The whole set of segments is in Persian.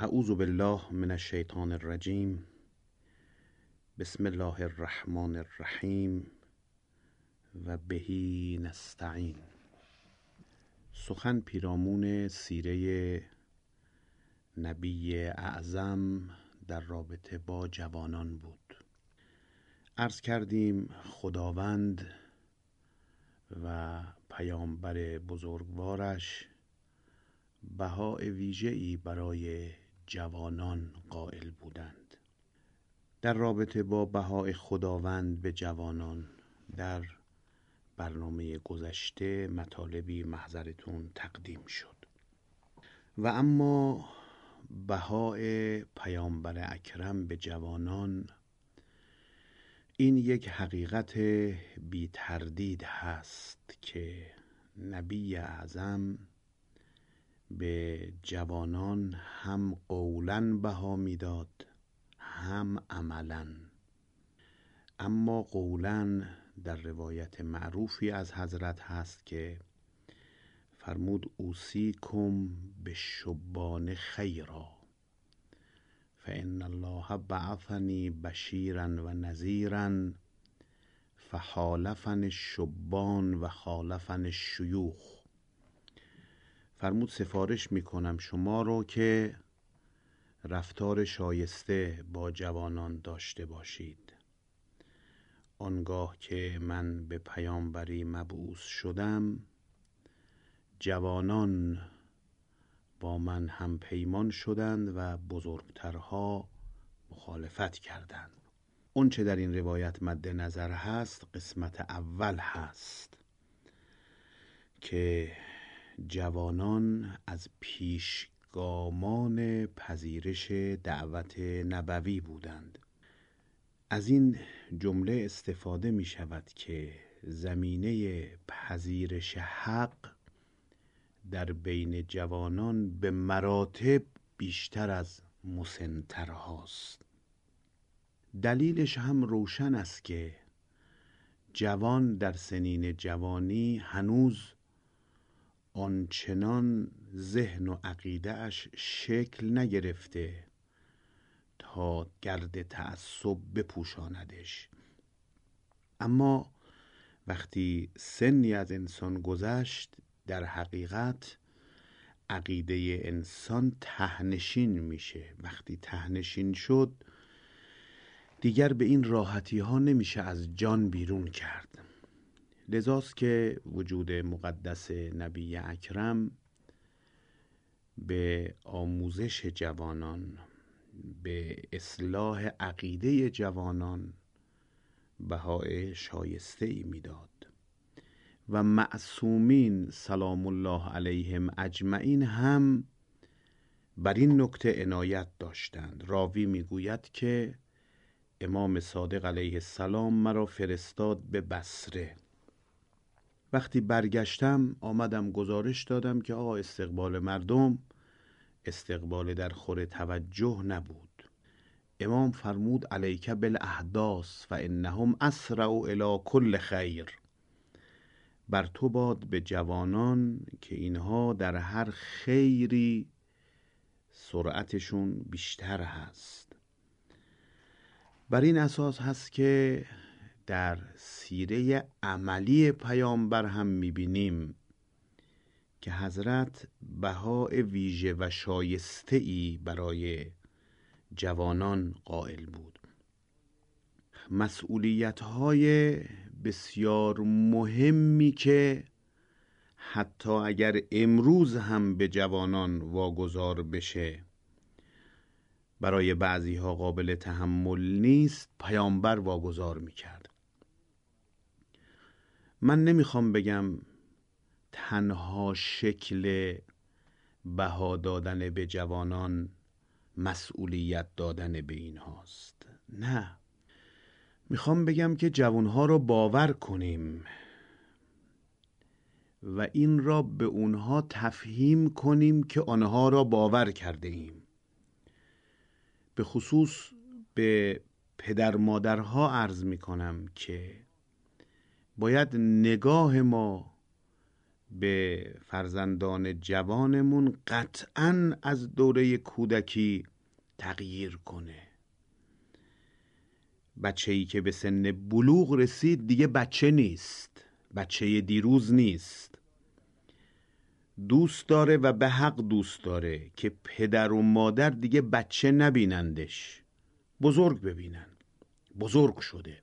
اعوذ بالله من الشیطان الرجیم. بسم الله الرحمن الرحیم و بهی نستعین. سخن پیرامون سیره نبی اعظم در رابطه با جوانان بود. عرض کردیم خداوند و پیامبر بزرگوارش بهای ویژه‌ای برای جوانان قائل بودند. در رابطه با بهای خداوند به جوانان در برنامه گذشته مطالبی محضرتون تقدیم شد و اما بهای پیامبر اکرم به جوانان این یک حقیقت بی تردید هست که نبی اعظم به جوانان هم قولاً بها میداد هم عملاً. اما قولاً در روایت معروفی از حضرت هست که فرمود اوصیکم بالشبان خیرا فان الله بعثنی بشیرا و نذیرا فخالفنی الشبان و خالفنی الشیوخ. فرمود سفارش میکنم شما رو که رفتار شایسته با جوانان داشته باشید. آنگاه که من به پیامبری مبعوث شدم جوانان با من هم پیمان شدند و بزرگترها مخالفت کردند. اون چه در این روایت مد نظر هست قسمت اول هست که جوانان از پیشگامان پذیرش دعوت نبوی بودند. از این جمله استفاده می شود که زمینه پذیرش حق در بین جوانان به مراتب بیشتر از مسن‌ترهاست. دلیلش هم روشن است که جوان در سنین جوانی هنوز آنچنان ذهن و عقیده اش شکل نگرفته تا گرد تعصب بپوشاندش. اما وقتی سنی از انسان گذشت در حقیقت عقیده انسان تهنشین میشه. وقتی تهنشین شد دیگر به این راحتی ها نمیشه از جان بیرون کرد. لذاست که وجود مقدس نبی اکرم به آموزش جوانان، به اصلاح عقیده جوانان بهای شایسته ای میداد و معصومین سلام الله علیهم اجمعین هم بر این نکته عنایت داشتند. راوی میگوید که امام صادق علیه السلام مرا فرستاد به بصره. وقتی برگشتم آمدم گزارش دادم که آقا استقبال مردم استقبال در خور توجه نبود. امام فرمود علیک بالاحداث فانهم اسرع الی کل خیر. بر تو باد به جوانان که اینها در هر خیری سرعتشون بیشتر هست. بر این اساس هست که در سیره عملی پیامبر هم میبینیم که حضرت بهای ویژه و شایسته ای برای جوانان قائل بود. مسئولیت‌های بسیار مهمی که حتی اگر امروز هم به جوانان واگذار بشه برای بعضی ها قابل تحمل نیست، پیامبر واگذار میکرد. من نمیخوام بگم تنها شکل بها دادن به جوانان مسئولیت دادن به این هاست. نه، میخوام بگم که جوانها رو باور کنیم و این را به اونها تفهیم کنیم که آنها را باور کرده ایم. به خصوص به پدر مادرها عرض میکنم که باید نگاه ما به فرزندان جوانمون قطعاً از دوره کودکی تغییر کنه. بچه‌ای که به سن بلوغ رسید دیگه بچه نیست، بچه دیروز نیست. دوست داره و به حق دوست داره که پدر و مادر دیگه بچه نبینندش، بزرگ ببینن، بزرگ شده.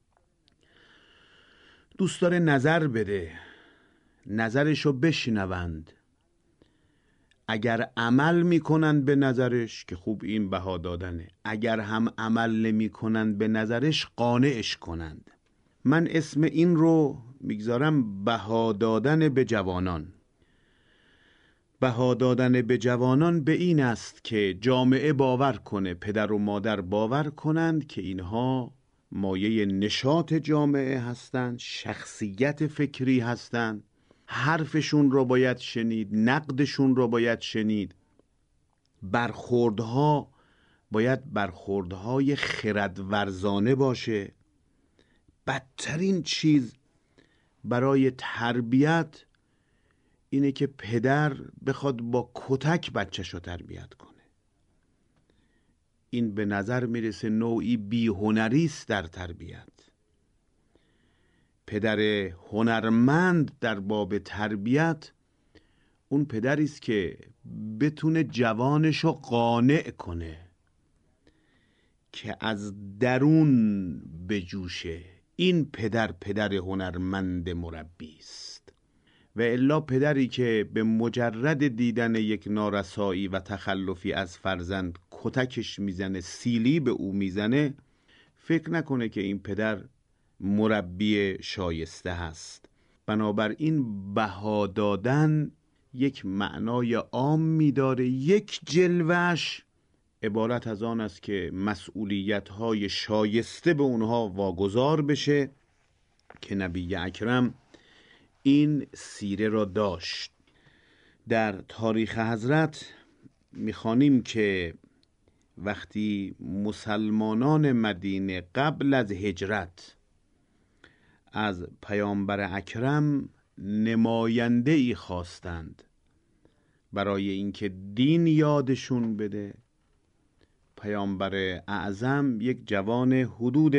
دوست داره نظر بده، نظرشو بشنوند. اگر عمل میکنند به نظرش که خوب، این بها دادنه. اگر هم عمل نمیکنند به نظرش، قانعش کنند. من اسم این رو میگذارم بها دادن به جوانان. بها دادن به جوانان به این است که جامعه باور کنه، پدر و مادر باور کنند که اینها مایه نشاط جامعه هستند، شخصیت فکری هستند. حرفشون رو باید شنید، نقدشون رو باید شنید. برخوردها باید برخوردهای خردورزانه باشه. بدترین چیز برای تربیت اینه که پدر بخواد با کتک بچه‌شو تربیت کنه. این به نظر میرسه نوعی بی‌هنری است در تربیت. پدر هنرمند در باب تربیت اون پدری است که بتونه جوانشو قانع کنه که از درون بجوشه. این پدر هنرمند مربی است. و الا پدری که به مجرد دیدن یک نارسایی و تخلفی از فرزند کتکش میزنه، سیلی به او میزنه، فکر نکنه که این پدر مربی شایسته هست. بنابراین بها دادن یک معنای عام می‌داره. یک جلوه‌اش عبارت از آن است که مسئولیت‌های شایسته به اونها واگذار بشه که نبی اکرم این سیره را داشت. در تاریخ حضرت می‌خوانیم که وقتی مسلمانان مدینه قبل از هجرت از پیامبر اکرم نماینده ای خواستند برای اینکه دین یادشون بده، پیامبر اعظم یک جوان حدود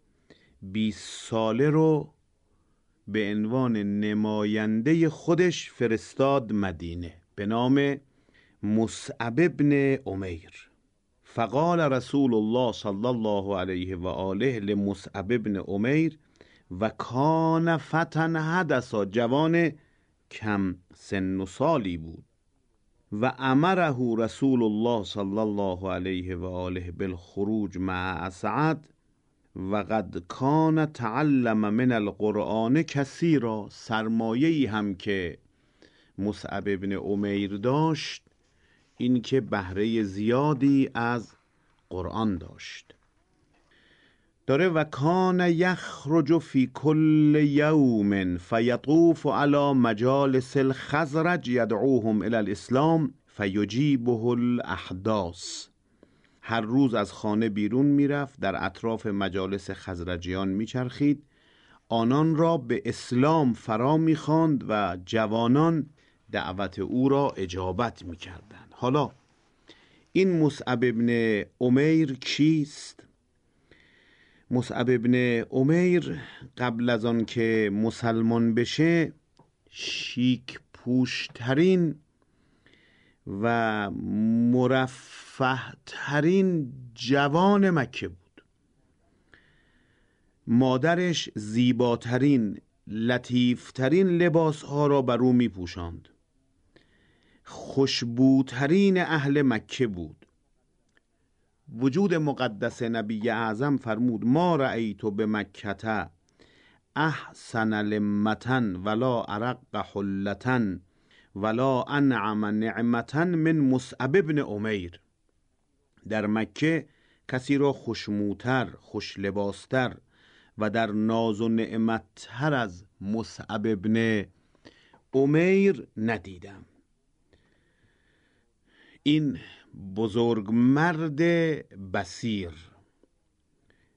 20 ساله رو به عنوان نماینده خودش فرستاد مدینه به نام مصعب ابن عمیر. فقال رسول الله صلی الله علیه و آله لمصعب ابن عمیر و کان فتن حدثا، جوان کم سن و سالی بود. و امره رسول الله صلی الله علیه و آله بالخروج مع اسعد و قد کان تعلم من القرآن کثیرا. سرمایه‌ای هم که مصعب ابن عمیر داشت این که بهره زیادی از قرآن داشت. داره و کان یخرج فی کل یوم فیطوف علی مجالس الخزرج یدعوهم الی الاسلام فیجیبه الاحداث. هر روز از خانه بیرون میرفت، در اطراف مجالس خزرجیان میچرخید، آنان را به اسلام فرا میخواند و جوانان دعوت او را اجابت میکردند. حالا این مصعب ابن عمیر کیست؟ مصعب ابن عمیر قبل از آن که مسلمان بشه شیک پوشترین و مرفه ترین جوان مکه بود. مادرش زیباترین، لطیفترین لباس ها را بر او می پوشاند. خوشبوترین اهل مکه بود. وجود مقدس نبی اعظم فرمود ما رأیت بمکة احسن لمة ولا ارق حلة ولا انعم نعمة من مصعب ابن عمیر. در مکه کسی را خوشموتر، خوش لباستر و در ناز و نعمتتر از مصعب ابن عمیر ندیدم. این بزرگ مرد بصیر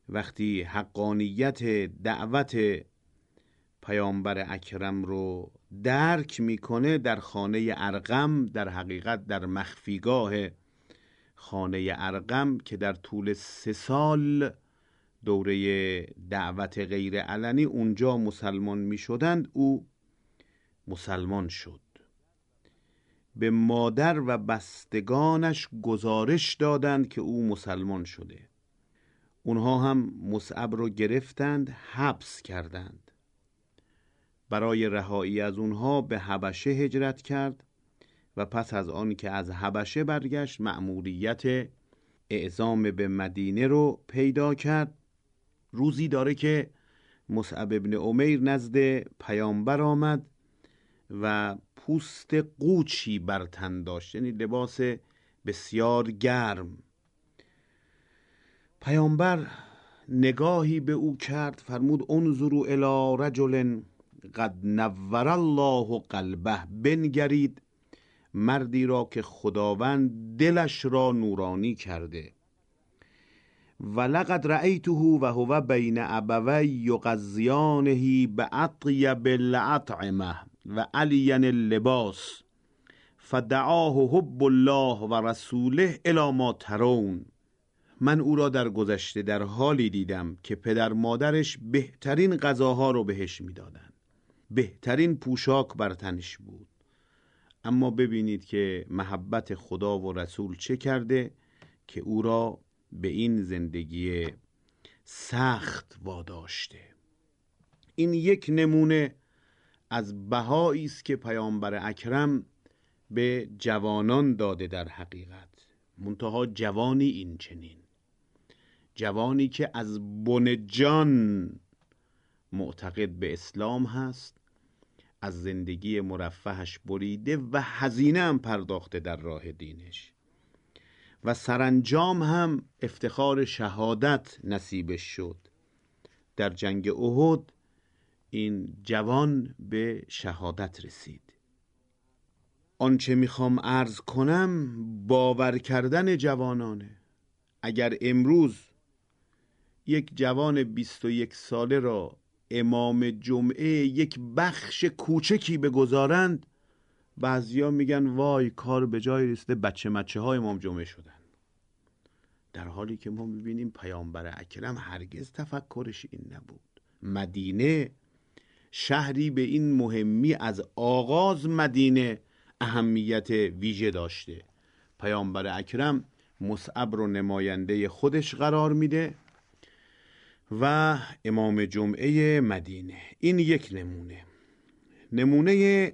وقتی حقانیت دعوت پیامبر اکرم رو درک میکنه در خانه ارقم، در حقیقت در مخفیگاه خانه ارقم که در طول 3 سال دوره دعوت غیر علنی اونجا مسلمان میشدند، او مسلمان شد. به مادر و بستگانش گزارش دادند که او مسلمان شده. اونها هم مصعب رو گرفتند، حبس کردند. برای رهایی از اونها به حبشه هجرت کرد و پس از آن که از حبشه برگشت مأموریت اعزام به مدینه رو پیدا کرد. روزی داره که مصعب ابن عمیر نزد پیامبر آمد و پوست قوچی بر تن داشت، یعنی لباس بسیار گرم. پیامبر نگاهی به او کرد، فرمود انظروا الی رجل قد نور الله قلبه، بنگرید مردی را که خداوند دلش را نورانی کرده. ولقد رأیته و هو بین ابوی یغذیانه باطیب الاطعمه و الین اللباس فدعاه حب الله و رسوله الی ما ترون. من او را در گذشته در حالی دیدم که پدر مادرش بهترین غذاها رو بهش میدادن، بهترین پوشاک بر تنش بود، اما ببینید که محبت خدا و رسول چه کرده که او را به این زندگی سخت واداشته. این یک نمونه از بهایی است که پیامبر اکرم به جوانان داده. در حقیقت منتها جوانی این چنین، جوانی که از بن جان معتقد به اسلام هست، از زندگی مرفهش بریده و هزینه هم پرداخته در راه دینش و سرانجام هم افتخار شهادت نصیبش شد. در جنگ احد این جوان به شهادت رسید. آنچه میخوام عرض کنم باور کردن جوانانه. اگر امروز یک جوان 21 ساله را امام جمعه یک بخش کوچکی بگذارند، بعضیا میگن وای کار به جای رسیده، بچه های امام جمعه شدن، در حالی که ما میبینیم پیامبر اکرم هرگز تفکرش این نبود. مدینه شهری به این مهمی از آغاز مدینه اهمیت ویژه داشته. پیامبر اکرم مصعب رو نماینده خودش قرار میده و امام جمعه مدینه. این یک نمونه. نمونه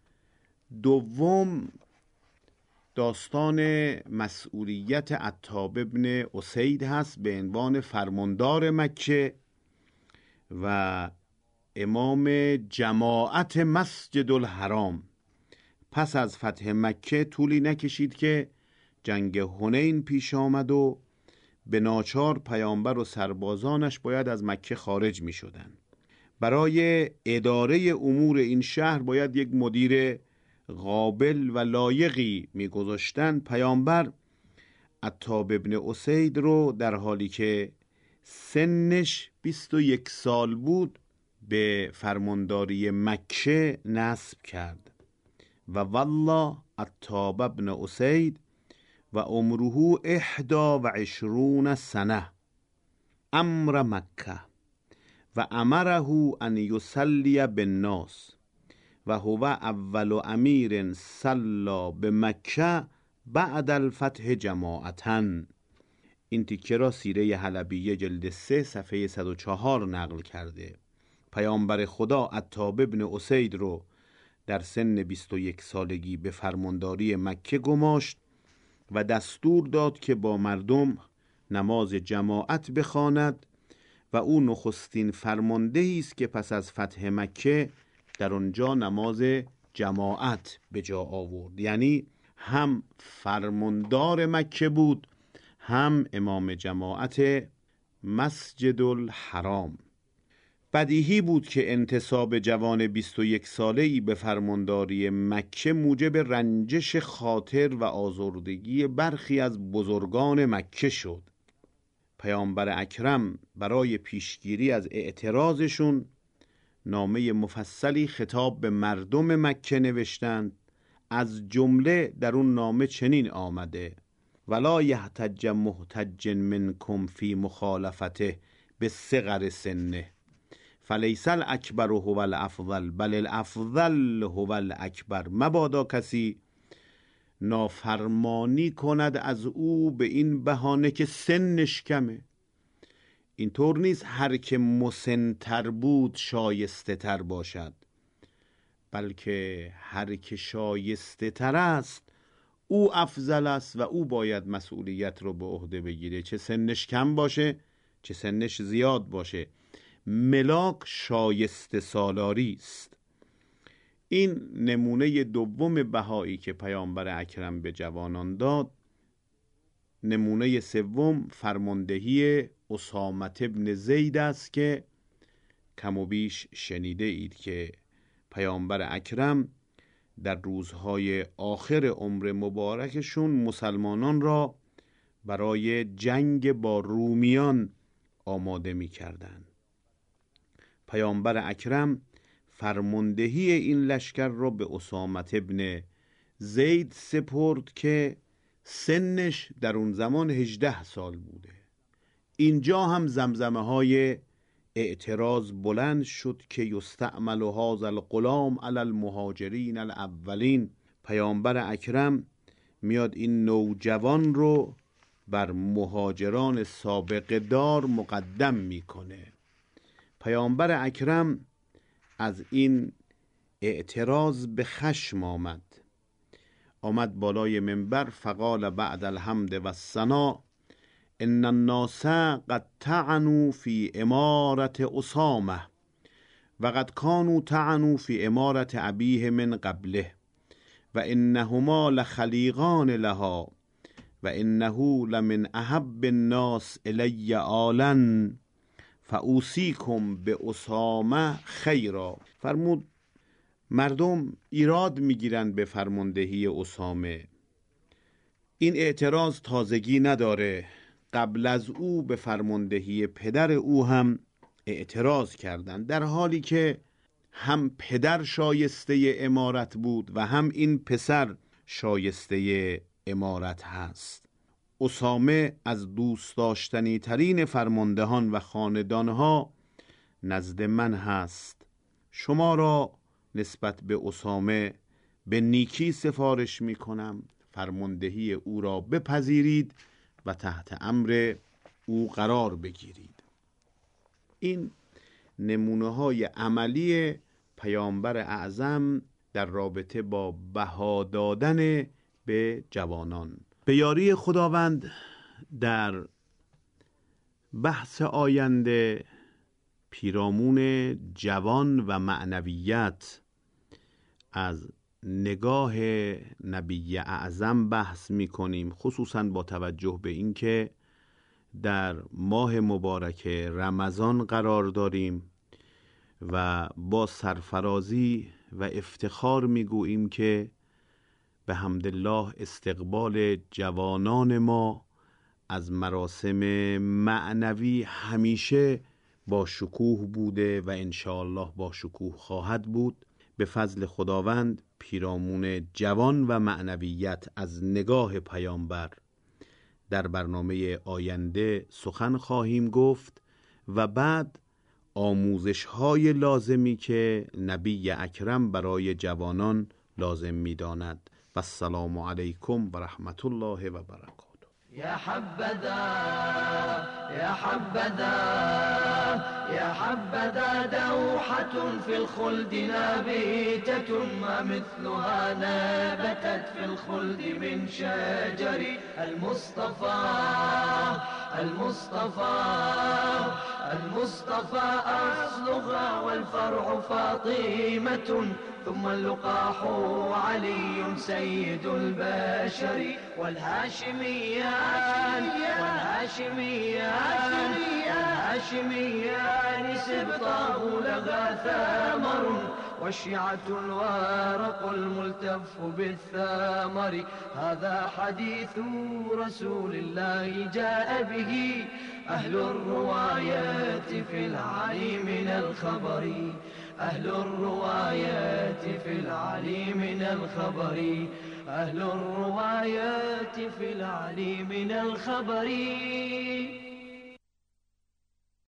دوم داستان مسئولیت عتاب ابن اسید هست به عنوان فرماندار مکه و امام جماعت مسجد الحرام. پس از فتح مکه طولی نکشید که جنگ حنین پیش آمد و به ناچار پیامبر و سربازانش باید از مکه خارج می شدن. برای اداره امور این شهر باید یک مدیر قابل و لایقی می گذاشتن. پیامبر عتاب ابن اسید رو در حالی که سنش 21 سال بود به فرمانداری مکه نصب کرد و والله عتاب ابن اسید و عمره 21 سنه امر مکه و امره ان یصلی بالناس و هو اول امیر صلی به مکه بعد الفتح جماعتاً. این تیکه را سیره حلبیه جلد 3 صفحه 104 نقل کرده. پیامبر خدا عتاب ابن اسید رو در سن 21 سالگی به فرمانداری مکه گماشت و دستور داد که با مردم نماز جماعت بخواند و او نخستین فرماندهی است که پس از فتح مکه در آنجا نماز جماعت به جا آورد. یعنی هم فرماندار مکه بود، هم امام جماعت مسجد الحرام. بدیهی بود که انتصاب جوان 21 ساله‌ای به فرمانداری مکه موجب رنجش خاطر و آزردگی برخی از بزرگان مکه شد. پیامبر اکرم برای پیشگیری از اعتراضشون نامه مفصلی خطاب به مردم مکه نوشتند. از جمله در اون نامه چنین آمده: ولا یحتج محتج منکم فی مخالفته بصغر سنه فلیس الاکبر هو الافضل بل الافضل هو الاکبر. مبادا کسی نافرمانی کند از او به این بهانه که سنش کمه. اینطور نیست هر که مسن‌تر بود شایسته تر باشد، بلکه هر که شایسته تر است او افضل است و او باید مسئولیت رو به عهده بگیره، چه سنش کم باشه چه سنش زیاد باشه. ملاک شایسته سالاری است. این نمونه دوم بهایی که پیامبر اکرم به جوانان داد. نمونه سوم فرماندهی اسامه بن زید است که کم و بیش شنیده اید که پیامبر اکرم در روزهای آخر عمر مبارکشون مسلمانان را برای جنگ با رومیان آماده می کردن. پیامبر اکرم فرماندهی این لشکر را به اسامه بن زید سپرد که سنش در اون زمان 18 سال بوده. اینجا هم زمزمه های اعتراض بلند شد که یستعمل هذا الغلام علی المهاجرین الاولین. پیامبر اکرم میاد این نوجوان رو بر مهاجران سابقه دار مقدم میکنه. پیامبر اکرم از این اعتراض به خشم آمد بالای منبر فقال بعد الحمد و الثنا ان الناس قد طعنوا فی امارت اسامه و قد كانوا طعنوا فی امارت ابیه من قبله و انهما لخلیقان لها و انه لمن احب الناس الی آلا فاوصیکم به اسامه خیرا. فرمود مردم ایراد میگیرند به فرماندهی اسامه. این اعتراض تازگی نداره، قبل از او به فرماندهی پدر او هم اعتراض کردند، در حالی که هم پدر شایسته امارت بود و هم این پسر شایسته امارت هست. اسامه از دوست داشتنی ترین فرماندهان و خاندانها نزد من هست. شما را نسبت به اسامه به نیکی سفارش می کنم، فرماندهی او را بپذیرید و تحت امر او قرار بگیرید. این نمونه های عملی پیامبر اعظم در رابطه با بها دادن به جوانان. به یاری خداوند در بحث آینده پیرامون جوان و معنویت از نگاه نبی اعظم بحث می کنیم، خصوصا با توجه به اینکه در ماه مبارک رمضان قرار داریم و با سرفرازی و افتخار می گوییم که به حمدالله استقبال جوانان ما از مراسم معنوی همیشه با شکوه بوده و انشاءالله با شکوه خواهد بود. به فضل خداوند پیرامون جوان و معنویت از نگاه پیامبر در برنامه آینده سخن خواهیم گفت و بعد آموزش‌های لازمی که نبی اکرم برای جوانان لازم می‌داند. و السلام علیکم و رحمت الله و برکاته. يا حبذا يا حبذا يا حبذا دوحة في الخلد نابتة ما مثلها نبتت في الخلد من شجر المصطفى المصطفى المصطفى أصلها والفرع فاطمة ثم اللقاح علي سيد البشر والهاشميان سبطاه لها ثمر والشيعة الورق الملتف بالثمر. هذا حديث رسول الله جاء به أهل الرواية في العلي من الخبر. أهل الروايات في العلي من الخبر، أهل الروايات في العلي من الخبر.